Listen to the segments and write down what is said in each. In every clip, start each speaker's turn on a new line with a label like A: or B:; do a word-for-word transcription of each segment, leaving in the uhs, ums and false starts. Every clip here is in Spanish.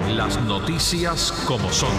A: Las noticias como son.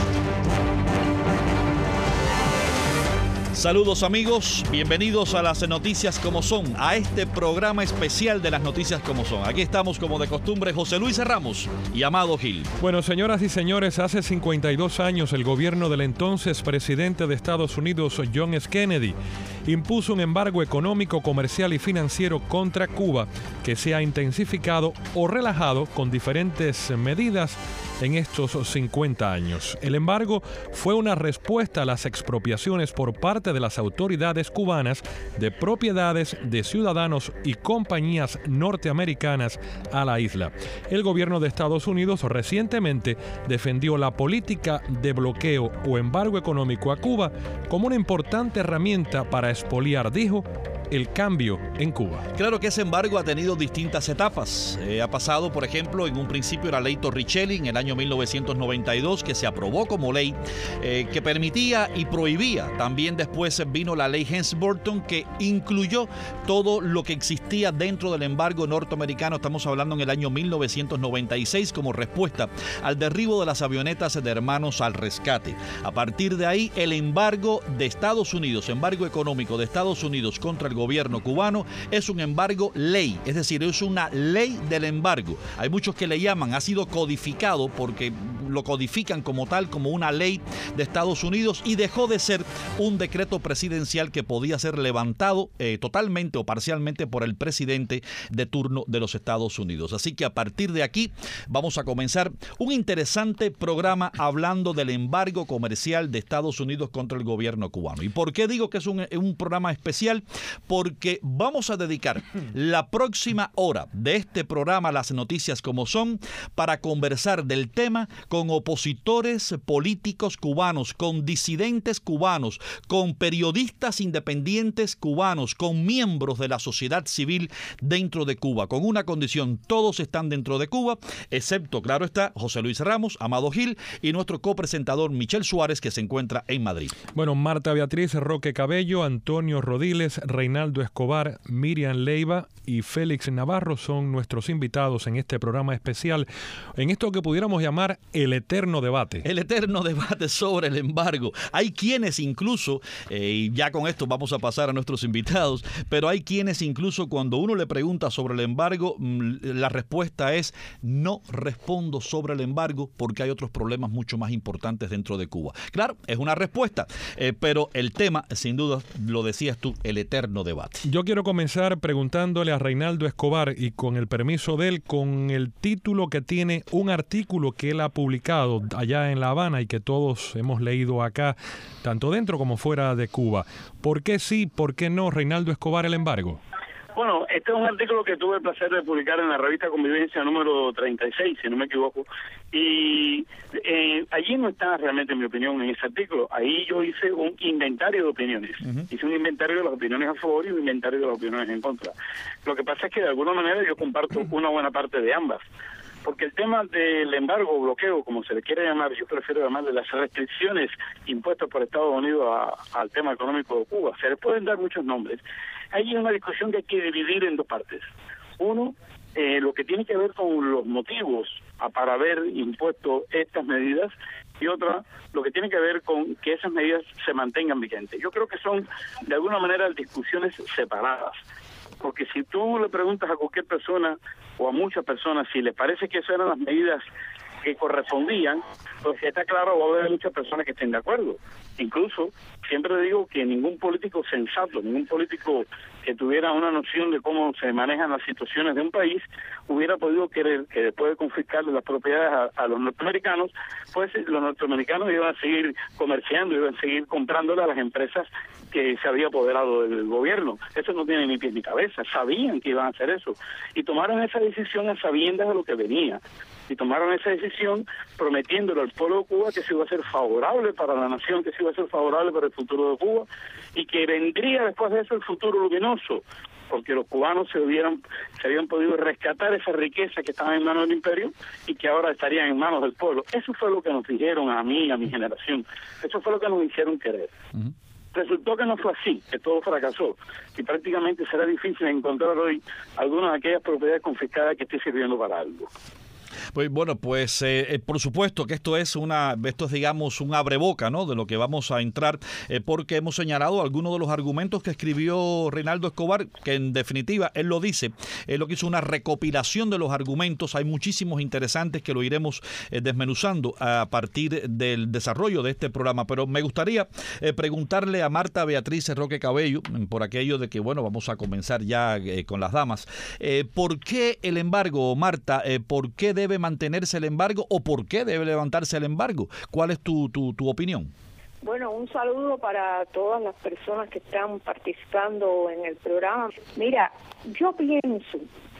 B: Saludos amigos, bienvenidos a las noticias como son, a este programa especial de las noticias como son. Aquí estamos como de costumbre José Luis Ramos y Amado Gil.
C: Bueno, señoras y señores, hace cincuenta y dos años el gobierno del entonces presidente de Estados Unidos, John F. Kennedy, impuso un embargo económico, comercial y financiero contra Cuba que se ha intensificado o relajado con diferentes medidas en estos cincuenta años. El embargo fue una respuesta a las expropiaciones por parte de las autoridades cubanas de propiedades de ciudadanos y compañías norteamericanas a la isla. El gobierno de Estados Unidos recientemente defendió la política de bloqueo o embargo económico a Cuba como una importante herramienta para expoliar, dijo, el cambio en Cuba.
B: Claro que ese embargo ha tenido distintas etapas. Eh, ha pasado, por ejemplo, en un principio la ley Torricelli en el año mil novecientos noventa y dos, que se aprobó como ley, eh, que permitía y prohibía. También después vino la ley Helms-Burton, que incluyó todo lo que existía dentro del embargo norteamericano. Estamos hablando en el año mil novecientos noventa y seis como respuesta al derribo de las avionetas de Hermanos al Rescate. A partir de ahí, el embargo de Estados Unidos, embargo económico de Estados Unidos contra el gobierno cubano, es un embargo ley, es decir, es una ley del embargo. Hay muchos que le llaman, ha sido codificado porque lo codifican como tal, como una ley de Estados Unidos, y dejó de ser un decreto presidencial que podía ser levantado eh, totalmente o parcialmente por el presidente de turno de los Estados Unidos. Así que a partir de aquí vamos a comenzar un interesante programa hablando del embargo comercial de Estados Unidos contra el gobierno cubano. ¿Y por qué digo que es un, un programa especial? Porque vamos a dedicar la próxima hora de este programa, Las Noticias como Son, para conversar del tema con opositores políticos cubanos, con disidentes cubanos, con periodistas independientes cubanos, con miembros de la sociedad civil dentro de Cuba, con una condición: todos están dentro de Cuba, excepto, claro está, José Luis Ramos, Amado Gil y nuestro copresentador Michel Suárez, que se encuentra en Madrid.
C: Bueno, Marta Beatriz Roque Cabello, Antonio Rodiles, Reinaldo Escobar, Miriam Leiva y Félix Navarro son nuestros invitados en este programa especial, en esto que pudiéramos llamar el eterno debate.
B: El eterno debate sobre el embargo. Hay quienes incluso, eh, y ya con esto vamos a pasar a nuestros invitados, pero hay quienes incluso cuando uno le pregunta sobre el embargo, la respuesta es: no respondo sobre el embargo porque hay otros problemas mucho más importantes dentro de Cuba. Claro, es una respuesta, eh, pero el tema, sin duda, lo decías tú, el eterno debate.
C: Yo quiero comenzar preguntándole a Reinaldo Escobar, y con el permiso de él, con el título que tiene un artículo que él ha publicado allá en La Habana y que todos hemos leído acá, tanto dentro como fuera de Cuba. ¿Por qué sí, por qué no, Reinaldo Escobar, el embargo?
D: Bueno, este es un artículo que tuve el placer de publicar en la revista Convivencia número treinta y seis, si no me equivoco, y eh, allí no está realmente mi opinión en ese artículo. Ahí yo hice un inventario de opiniones, uh-huh. hice un inventario de las opiniones a favor y un inventario de las opiniones en contra. Lo que pasa es que de alguna manera yo comparto una buena parte de ambas, porque el tema del embargo o bloqueo, como se le quiere llamar, yo prefiero llamarle las restricciones impuestas por Estados Unidos a, al tema económico de Cuba. Se les pueden dar muchos nombres. Hay una discusión que hay que dividir en dos partes. Uno, eh, lo que tiene que ver con los motivos a, para haber impuesto estas medidas, y otra, lo que tiene que ver con que esas medidas se mantengan vigentes. Yo creo que son, de alguna manera, discusiones separadas. Porque si tú le preguntas a cualquier persona o a muchas personas si les parece que esas eran las medidas que correspondían, pues está claro, va a haber muchas personas que estén de acuerdo. Incluso, siempre digo que ningún político sensato, ningún político que tuviera una noción de cómo se manejan las situaciones de un país, hubiera podido querer que después de confiscarle las propiedades a, a los norteamericanos, pues los norteamericanos iban a seguir comerciando, iban a seguir comprándole a las empresas que se había apoderado del gobierno. Eso no tiene ni pies ni cabeza, sabían que iban a hacer eso, y tomaron esa decisión a sabiendas de lo que venía. Y tomaron esa decisión prometiéndole al pueblo de Cuba que se iba a ser favorable para la nación, que se iba a ser favorable para el futuro de Cuba, y que vendría después de eso el futuro luminoso, porque los cubanos se hubieran, se habían podido rescatar esa riqueza que estaba en manos del imperio y que ahora estarían en manos del pueblo. Eso fue lo que nos dijeron a mí, a mi generación. Eso fue lo que nos hicieron querer. Uh-huh. Resultó que no fue así, que todo fracasó, y prácticamente será difícil encontrar hoy algunas de aquellas propiedades confiscadas que esté sirviendo para algo.
B: Pues bueno, pues eh, por supuesto que esto es una, esto es digamos un abreboca, ¿no?, de lo que vamos a entrar, eh, porque hemos señalado algunos de los argumentos que escribió Reinaldo Escobar, que en definitiva él lo dice, él lo que hizo una recopilación de los argumentos. Hay muchísimos interesantes que lo iremos eh, desmenuzando a partir del desarrollo de este programa, pero me gustaría eh, preguntarle a Marta Beatriz Roque Cabello, por aquello de que bueno, vamos a comenzar ya eh, con las damas, eh, ¿por qué el embargo, Marta? Eh, ¿Por qué debe mantenerse el embargo o por qué debe levantarse el embargo? ¿Cuál es tu, tu, tu opinión?
E: Bueno, un saludo para todas las personas que están participando en el programa. Mira, yo pienso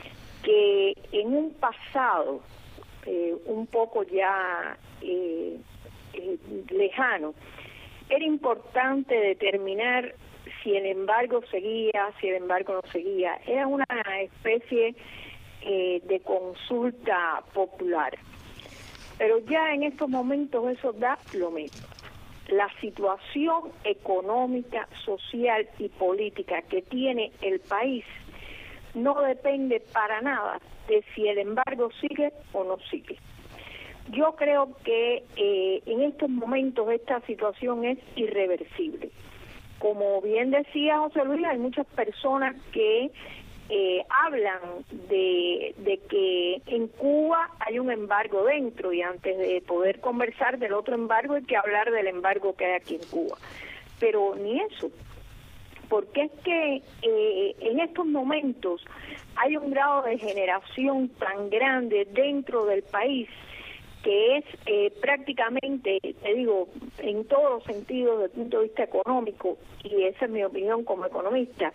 E: que en un pasado eh, un poco ya eh, eh, lejano, era importante determinar si el embargo seguía, si el embargo no seguía. Era una especie eh, de consulta popular. Pero ya en estos momentos eso da lo mismo. La situación económica, social y política que tiene el país no depende para nada de si el embargo sigue o no sigue. Yo creo que eh, en estos momentos esta situación es irreversible. Como bien decía José Luis, hay muchas personas que eh, hablan de, de que en Cuba hay un embargo dentro, y antes de poder conversar del otro embargo hay que hablar del embargo que hay aquí en Cuba. Pero ni eso, porque es que eh, en estos momentos hay un grado de generación tan grande dentro del país que es eh, prácticamente, te digo, en todos los sentidos desde el punto de vista económico, y esa es mi opinión como economista,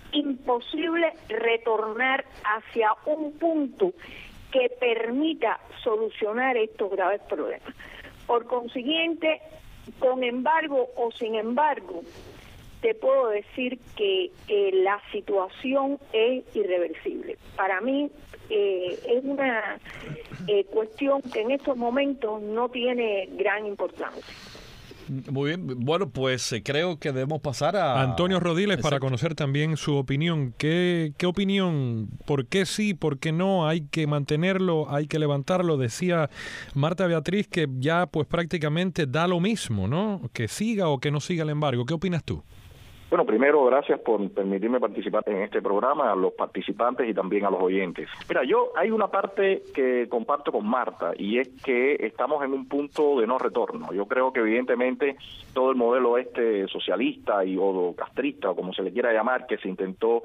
E: imposible retornar hacia un punto que permita solucionar estos graves problemas. Por consiguiente, con embargo o sin embargo, te puedo decir que eh, la situación es irreversible. Para mí eh, es una eh, cuestión que en estos momentos no tiene gran importancia.
B: Muy bien, bueno, pues eh, creo que debemos pasar a...
C: Antonio Rodiles,
B: Exacto.
C: para conocer también su opinión. ¿Qué, qué opinión? ¿Por qué sí? ¿Por qué no? ¿Hay que mantenerlo? ¿Hay que levantarlo? Decía Marta Beatriz que ya pues prácticamente da lo mismo, ¿no? Que siga o que no siga el embargo. ¿Qué opinas tú?
F: Bueno, primero, gracias por permitirme participar en este programa, a los participantes y también a los oyentes. Mira, yo hay una parte que comparto con Marta, y es que estamos en un punto de no retorno. Yo creo que evidentemente todo el modelo este socialista y o castrista, o como se le quiera llamar, que se intentó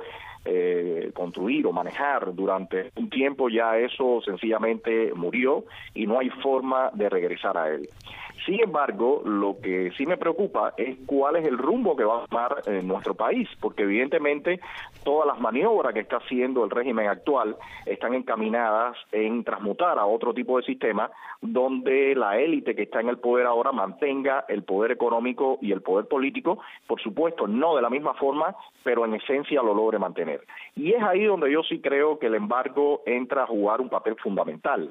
F: eh, construir o manejar durante un tiempo, ya eso sencillamente murió y no hay forma de regresar a él. Sin embargo, lo que sí me preocupa es cuál es el rumbo que va a tomar eh, nuestro país, porque evidentemente todas las maniobras que está haciendo el régimen actual están encaminadas en transmutar a otro tipo de sistema donde la élite que está en el poder ahora mantenga el poder económico y el poder político, por supuesto no de la misma forma, pero en esencia lo logre mantener. Y es ahí donde yo sí creo que el embargo entra a jugar un papel fundamental.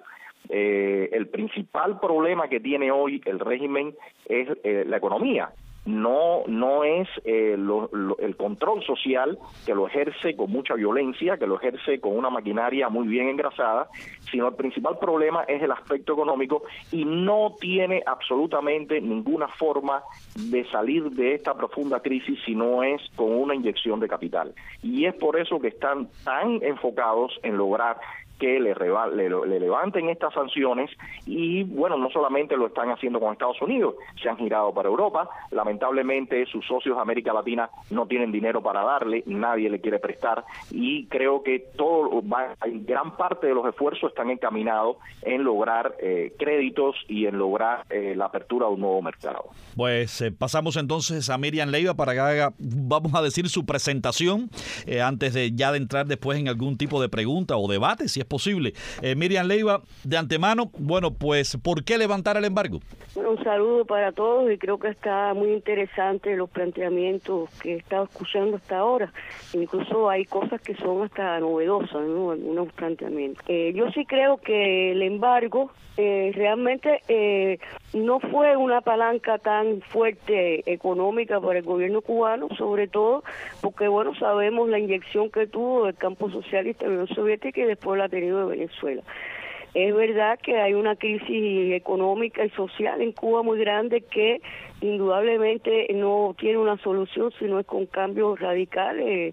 F: Eh, el principal problema que tiene hoy el régimen es eh, la economía. No no es eh, lo, lo, el control social, que lo ejerce con mucha violencia, que lo ejerce con una maquinaria muy bien engrasada, sino el principal problema es el aspecto económico, y no tiene absolutamente ninguna forma de salir de esta profunda crisis si no es con una inyección de capital. Y es por eso que están tan enfocados en lograr que le, reba, le, le levanten estas sanciones, y bueno, no solamente lo están haciendo con Estados Unidos, se han girado para Europa. Lamentablemente sus socios de América Latina no tienen dinero para darle, nadie le quiere prestar, y creo que todo va, gran parte de los esfuerzos están encaminados en lograr eh, créditos y en lograr eh, la apertura de un nuevo mercado.
B: Pues eh, pasamos entonces a Miriam Leiva para que haga, vamos a decir, su presentación eh, antes de ya de entrar después en algún tipo de pregunta o debate, si es posible. Eh, Miriam Leiva, de antemano, bueno, pues, ¿por qué levantar el embargo?
G: Un saludo para todos, y creo que está muy interesante los planteamientos que he estado escuchando hasta ahora. Incluso hay cosas que son hasta novedosas, ¿no? Algunos planteamientos. Eh, yo sí creo que el embargo eh, realmente eh, no fue una palanca tan fuerte económica para el gobierno cubano, sobre todo porque, bueno, sabemos la inyección que tuvo del campo socialista de la Unión Soviética y después la ha tenido de Venezuela. es verdad que hay una crisis económica y social en Cuba muy grande que indudablemente no tiene una solución si no es con cambios radicales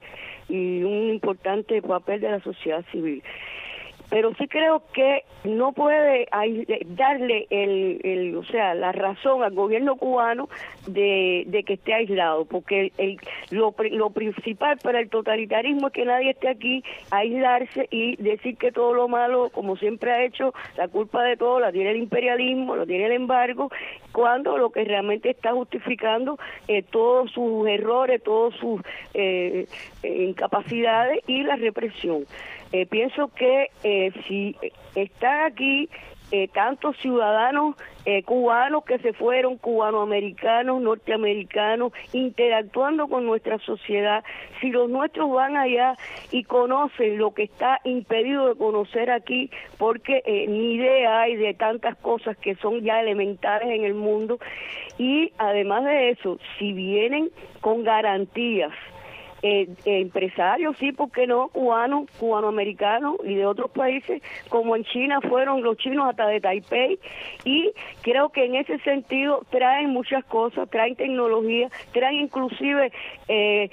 G: y un importante papel de la sociedad civil. Pero sí creo que no puede darle el, el, o sea, la razón al gobierno cubano de, de que esté aislado, porque el, lo, lo principal para el totalitarismo es que nadie esté aquí a aislarse y decir que todo lo malo, como siempre ha hecho, la culpa de todo la tiene el imperialismo, lo tiene el embargo, cuando lo que realmente está justificando eh, todos sus errores, todas sus eh, eh, incapacidades y la represión. Eh, pienso que eh, si están aquí eh, tantos ciudadanos eh, cubanos que se fueron, cubanoamericanos, norteamericanos, interactuando con nuestra sociedad, si los nuestros van allá y conocen lo que está impedido de conocer aquí, porque eh, ni idea hay de tantas cosas que son ya elementales en el mundo, y además de eso, si vienen con garantías, Eh, eh, empresarios, sí, ¿por qué no? Cubanos, cubanoamericanos y de otros países, como en China fueron los chinos hasta de Taipei, y creo que en ese sentido traen muchas cosas, traen tecnología, traen inclusive eh,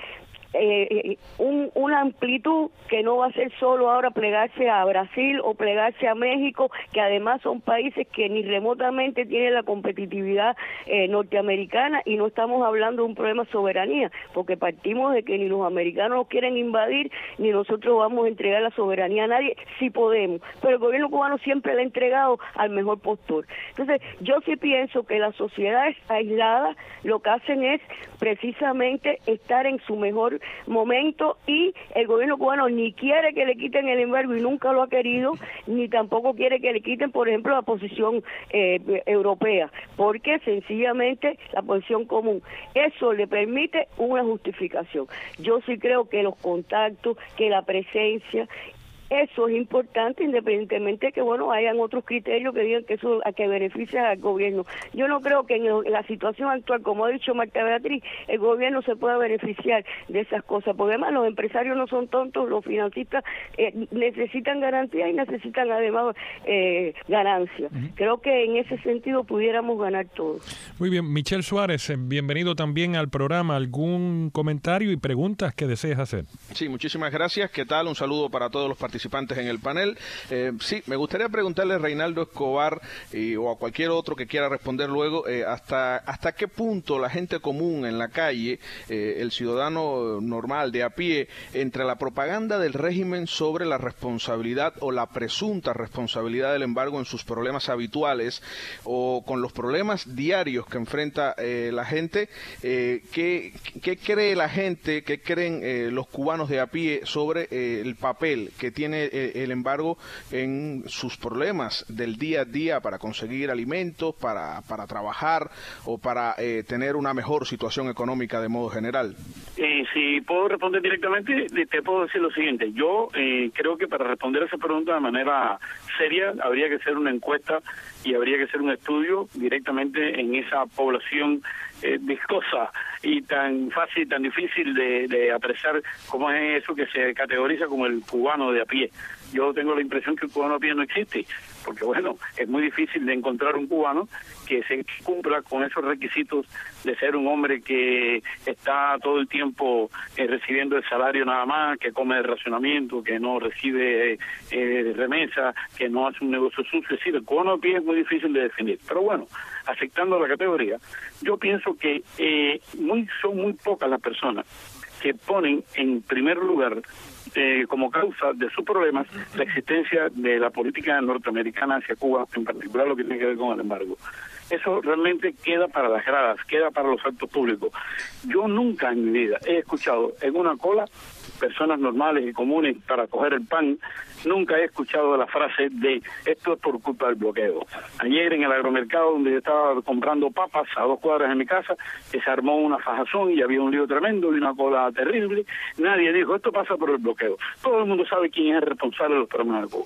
G: Eh, un, una amplitud que no va a ser solo ahora plegarse a Brasil o plegarse a México, que además son países que ni remotamente tienen la competitividad eh, norteamericana, y no estamos hablando de un problema de soberanía, porque partimos de que ni los americanos nos quieren invadir, ni nosotros vamos a entregar la soberanía a nadie, si podemos, pero el gobierno cubano siempre le ha entregado al mejor postor. Entonces, yo sí pienso que las sociedades aisladas lo que hacen es precisamente estar en su mejor momento, y el gobierno cubano ni quiere que le quiten el embargo y nunca lo ha querido, ni tampoco quiere que le quiten, por ejemplo, la posición eh, europea, porque sencillamente la posición común, eso le permite una justificación. Yo sí creo que los contactos, que la presencia, eso es importante, independientemente de que, bueno, hayan otros criterios que digan que eso a que beneficia al gobierno. Yo no creo que en, el, en la situación actual, como ha dicho Marta Beatriz, el gobierno se pueda beneficiar de esas cosas, porque además los empresarios no son tontos, los financistas eh, necesitan garantía y necesitan además eh, ganancias. Uh-huh. Creo que en ese sentido pudiéramos ganar todos.
C: Muy bien, Michel Suárez, bienvenido también al programa. ¿Algún comentario y preguntas que desees hacer?
H: Sí, muchísimas gracias. ¿Qué tal? Un saludo para todos los participantes participantes en el panel. Eh, sí, me gustaría preguntarle a Reinaldo Escobar eh, o a cualquier otro que quiera responder luego, eh, hasta, hasta qué punto la gente común en la calle, eh, el ciudadano normal de a pie, entre la propaganda del régimen sobre la responsabilidad o la presunta responsabilidad del embargo en sus problemas habituales o con los problemas diarios que enfrenta eh, la gente, eh, ¿qué, ¿qué cree la gente, qué creen eh, los cubanos de a pie sobre eh, el papel que tiene el embargo en sus problemas del día a día para conseguir alimentos, para, para trabajar o para eh, tener una mejor situación económica de modo general?
D: Eh, si puedo responder directamente, te puedo decir lo siguiente. Yo eh, creo que para responder a esa pregunta de manera seria habría que hacer una encuesta y habría que hacer un estudio directamente en esa población eh, viscosa y tan fácil, tan difícil de, de apreciar como es eso que se categoriza como el cubano de a pie. Yo tengo la impresión que el cubano a pie no existe, porque bueno, es muy difícil de encontrar un cubano que se cumpla con esos requisitos de ser un hombre que está todo el tiempo eh, recibiendo el salario nada más, que come el racionamiento, que no recibe eh, remesa, que no hace un negocio sucio. Es decir, el cubano a pie es muy difícil de definir. Pero bueno, aceptando la categoría, yo pienso que eh, muy son muy pocas las personas que ponen en primer lugar Eh, como causa de sus problemas la existencia de la política norteamericana hacia Cuba, en particular lo que tiene que ver con el embargo. Eso realmente queda para las gradas, queda para los actos públicos. Yo nunca en mi vida he escuchado en una cola personas normales y comunes para coger el pan, nunca he escuchado la frase de esto es por culpa del bloqueo. Ayer en el agromercado donde yo estaba comprando papas a dos cuadras de mi casa, que se armó una fajazón y había un lío tremendo y una cola terrible, nadie dijo esto pasa por el bloqueo. Todo el mundo sabe quién es el responsable de los problemas de Cuba.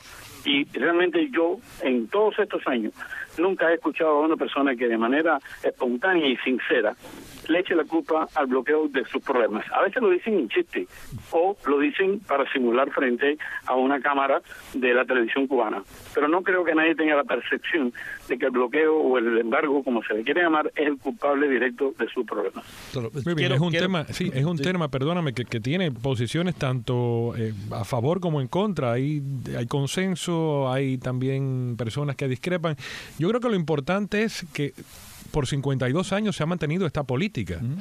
D: Y realmente yo, en todos estos años, nunca he escuchado a una persona que de manera espontánea y sincera le eche la culpa al bloqueo de sus problemas. A veces lo dicen en chiste o lo dicen para simular frente a una cámara de la televisión cubana. Pero no creo que nadie tenga la percepción de que el bloqueo o el embargo, como se le quiere llamar, es el culpable directo de sus problemas.
C: Muy bien, quiero, es un quiero, tema, sí, es un sí. tema, perdóname, que, que tiene posiciones tanto eh, a favor como en contra. Hay, hay consenso, hay también personas que discrepan. Yo creo que lo importante es que por cincuenta y dos años se ha mantenido esta política. Uh-huh.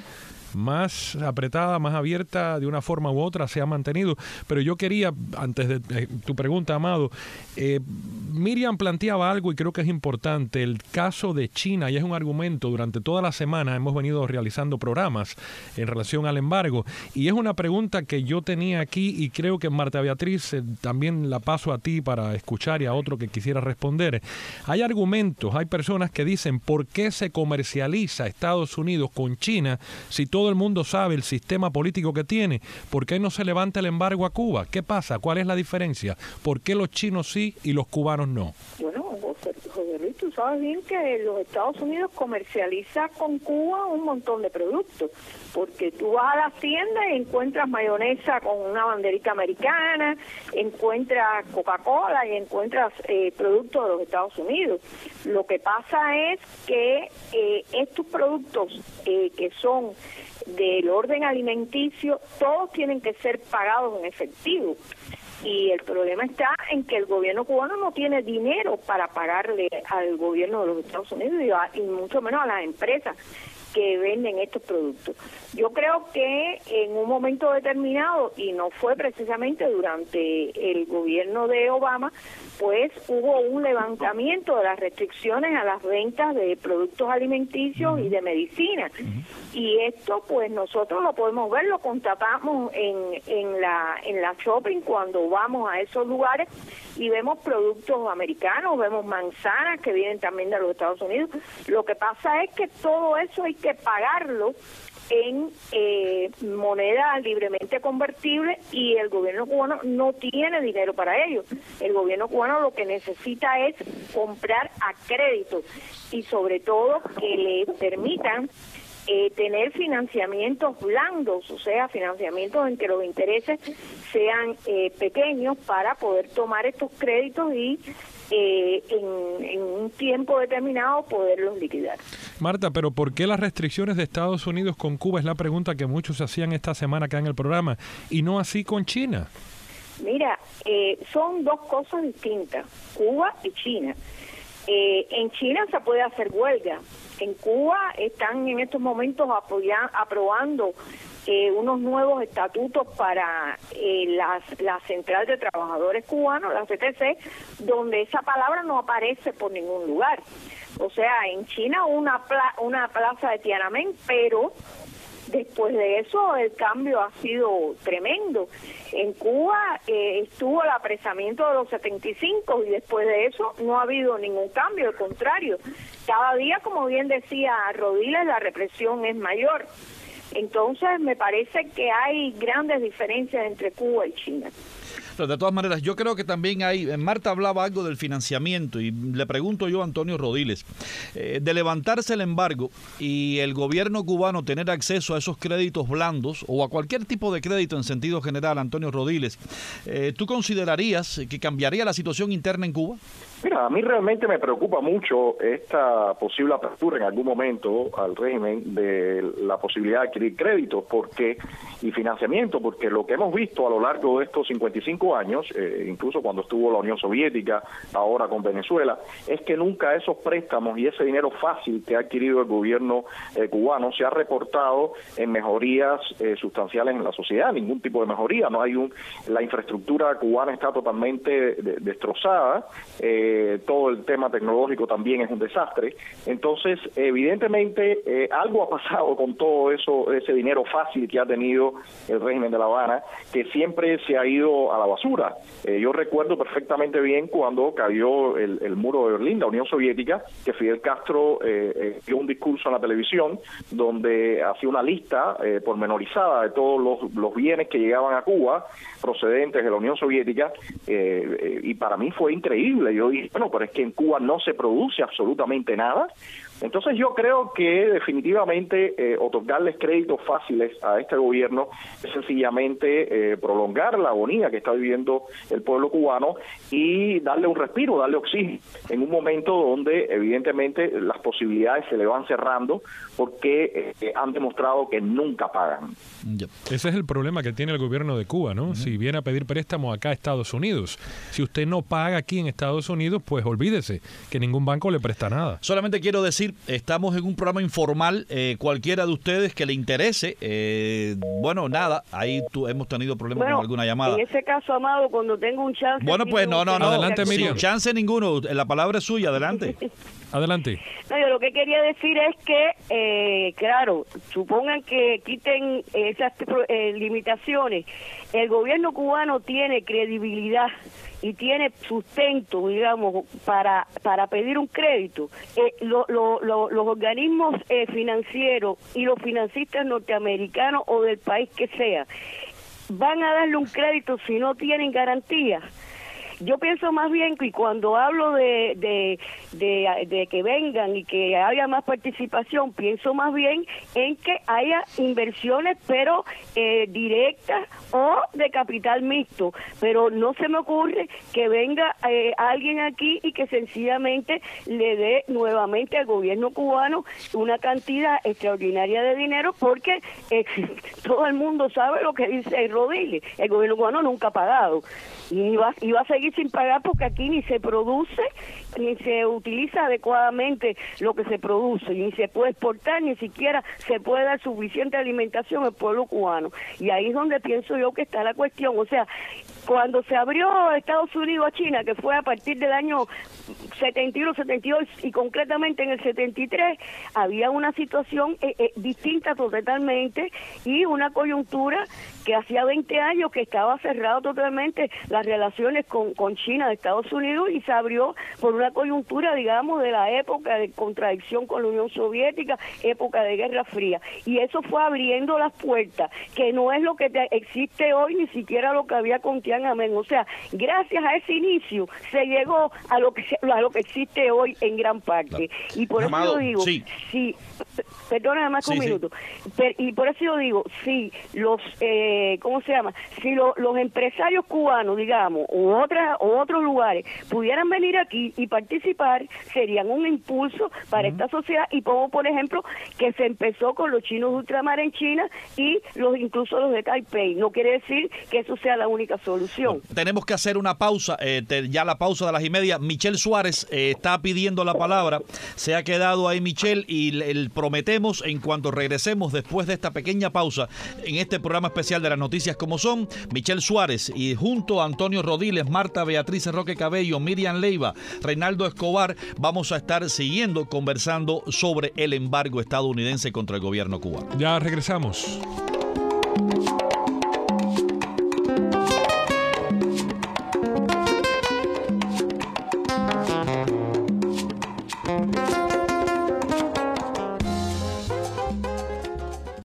C: Más apretada, más abierta, de una forma u otra se ha mantenido. Pero yo quería, antes de eh, tu pregunta, Amado, eh, Miriam planteaba algo y creo que es importante, el caso de China, y es un argumento. Durante toda la semana hemos venido realizando programas en relación al embargo, y es una pregunta que yo tenía aquí y creo que Marta Beatriz, eh, también la paso a ti para escuchar y a otro que quisiera responder. Hay argumentos, hay personas que dicen, ¿por qué se comercializa Estados Unidos con China si todo Todo el mundo sabe el sistema político que tiene? ¿Por qué no se levanta el embargo a Cuba? ¿Qué pasa? ¿Cuál es la diferencia? ¿Por qué los chinos sí y los cubanos no?
E: Bueno, José, José Luis, tú sabes bien que los Estados Unidos comercializa con Cuba un montón de productos, porque tú vas a las tiendas y encuentras mayonesa con una banderita americana, encuentras Coca-Cola y encuentras eh, productos de los Estados Unidos. Lo que pasa es que eh, estos productos eh, que son del orden alimenticio, todos tienen que ser pagados en efectivo. Y el problema está en que el gobierno cubano no tiene dinero para pagarle al gobierno de los Estados Unidos y, a, y mucho menos a las empresas que venden estos productos. Yo creo que en un momento determinado, y no fue precisamente durante el gobierno de Obama, pues hubo un levantamiento de las restricciones a las ventas de productos alimenticios y de medicina. Y esto, pues nosotros lo podemos ver, lo constatamos en, en la en la shopping cuando vamos a esos lugares y vemos productos americanos, vemos manzanas que vienen también de los Estados Unidos. Lo que pasa es que todo eso hay que pagarlo en eh, moneda libremente convertible y el gobierno cubano no tiene dinero para ello. El gobierno cubano lo que necesita es comprar a crédito y sobre todo que le permitan eh, tener financiamientos blandos, o sea, financiamientos en que los intereses sean eh, pequeños para poder tomar estos créditos y Eh, en, en un tiempo determinado poderlos liquidar.
C: Marta, pero ¿por qué las restricciones de Estados Unidos con Cuba? Es la pregunta que muchos hacían esta semana acá en el programa, y no así con China.
E: Mira, eh, son dos cosas distintas, Cuba y China. Eh, en China se puede hacer huelga, en Cuba están en estos momentos apoya, aprobando Eh, unos nuevos estatutos para eh, las, la Central de Trabajadores Cubanos, la C T C, donde esa palabra no aparece por ningún lugar. O sea, en China una, pla una plaza de Tiananmen, pero después de eso el cambio ha sido tremendo. En Cuba eh, estuvo el apresamiento de los setenta y cinco y después de eso no ha habido ningún cambio, al contrario. Cada día, como bien decía Rodiles, la represión es mayor. Entonces, me parece que hay grandes diferencias entre Cuba y China.
B: Pero de todas maneras, yo creo que también hay... Marta hablaba algo del financiamiento y le pregunto yo a Antonio Rodiles, eh, de levantarse el embargo y el gobierno cubano tener acceso a esos créditos blandos o a cualquier tipo de crédito en sentido general, Antonio Rodiles, eh, ¿tú considerarías que cambiaría la situación interna en Cuba?
F: Mira, a mí realmente me preocupa mucho esta posible apertura en algún momento al régimen de la posibilidad de adquirir créditos porque y financiamiento, porque lo que hemos visto a lo largo de estos cincuenta y cinco años, eh, incluso cuando estuvo la Unión Soviética, ahora con Venezuela, es que nunca esos préstamos y ese dinero fácil que ha adquirido el gobierno eh, cubano se ha reportado en mejorías eh, sustanciales en la sociedad, ningún tipo de mejoría, no hay un, la infraestructura cubana está totalmente de, destrozada, eh, Eh, todo el tema tecnológico también es un desastre. Entonces, evidentemente, eh, algo ha pasado con todo eso, ese dinero fácil que ha tenido el régimen de La Habana, que siempre se ha ido a la basura. Eh, yo recuerdo perfectamente bien cuando cayó el, el muro de Berlín, la Unión Soviética, que Fidel Castro eh, eh, dio un discurso en la televisión donde hacía una lista eh, pormenorizada de todos los, los bienes que llegaban a Cuba procedentes de la Unión Soviética, eh, eh, y para mí fue increíble. Yo dije, bueno, pero es que en Cuba no se produce absolutamente nada. Entonces yo creo que definitivamente eh, otorgarles créditos fáciles a este gobierno es sencillamente eh, prolongar la agonía que está viviendo el pueblo cubano y darle un respiro, darle oxígeno en un momento donde evidentemente las posibilidades se le van cerrando porque eh, han demostrado que nunca pagan.
C: Ese es el problema que tiene el gobierno de Cuba, ¿no? Uh-huh. Si viene a pedir préstamo acá a Estados Unidos, si usted no paga aquí en Estados Unidos, pues olvídese que ningún banco le presta nada.
B: Solamente quiero decir, estamos en un programa informal, eh, cualquiera de ustedes que le interese, eh, bueno, nada, ahí tu, hemos tenido problemas
G: bueno,
B: con alguna llamada.
G: En ese caso, Amado, cuando tengo un chance...
B: Bueno, pues no, no, no.
C: Adelante, Miriam.
B: Sin chance ninguno, la palabra es suya, adelante.
C: Adelante.
G: No, yo lo que quería decir es que, eh, claro, supongan que quiten esas eh, limitaciones. El gobierno cubano tiene credibilidad y tiene sustento, digamos, para para pedir un crédito. Eh, lo, lo, lo, los organismos eh, financieros y los financistas norteamericanos o del país que sea, van a darle un crédito si no tienen garantías. Yo pienso más bien que cuando hablo de, de, de, de que vengan y que haya más participación, pienso más bien en que haya inversiones, pero eh, directas o de capital mixto. Pero no se me ocurre que venga eh, alguien aquí y que sencillamente le dé nuevamente al gobierno cubano una cantidad extraordinaria de dinero, porque eh, todo el mundo sabe lo que dice Rodríguez. El gobierno cubano nunca ha pagado. Y va, y va a seguir sin pagar porque aquí ni se produce, ni se utiliza adecuadamente lo que se produce, ni se puede exportar, ni siquiera se puede dar suficiente alimentación al pueblo cubano. Y ahí es donde pienso yo que está la cuestión. O sea, cuando se abrió Estados Unidos a China, que fue a partir del año setenta y uno, setenta y dos y concretamente en el setenta y tres, había una situación eh, eh, distinta totalmente y una coyuntura que hacía veinte años que estaba cerrado totalmente las relaciones con, con China de Estados Unidos, y se abrió por una coyuntura, digamos, de la época de contradicción con la Unión Soviética, época de Guerra Fría, y eso fue abriendo las puertas, que no es lo que te, existe hoy, ni siquiera lo que había con Tiananmen. O sea, gracias a ese inicio se llegó a lo que se, a lo que existe hoy en gran parte. Claro. Y por Amado, eso yo digo, sí, sí perdóname más sí, un minuto, sí. Per, y por eso yo digo, si los, eh, ¿cómo se llama? Si lo, los empresarios cubanos, digamos, u otras o otros lugares pudieran venir aquí y participar, serían un impulso para uh-huh. esta sociedad. Y pongo, por ejemplo, que se empezó con los chinos de ultramar en China y los incluso los de Taipei. No quiere decir que eso sea la única solución.
B: No, tenemos que hacer una pausa, eh, te, ya la pausa de las y media. Michelle Suárez eh, está pidiendo la palabra, se ha quedado ahí Michelle, y le, le prometemos en cuanto regresemos después de esta pequeña pausa en este programa especial de las noticias como son, Michelle Suárez y junto a Antonio Rodiles, Marta Beatriz Roque Cabello, Miriam Leiva, Reinaldo Escobar, vamos a estar siguiendo conversando sobre el embargo estadounidense contra el gobierno cubano.
C: Ya regresamos.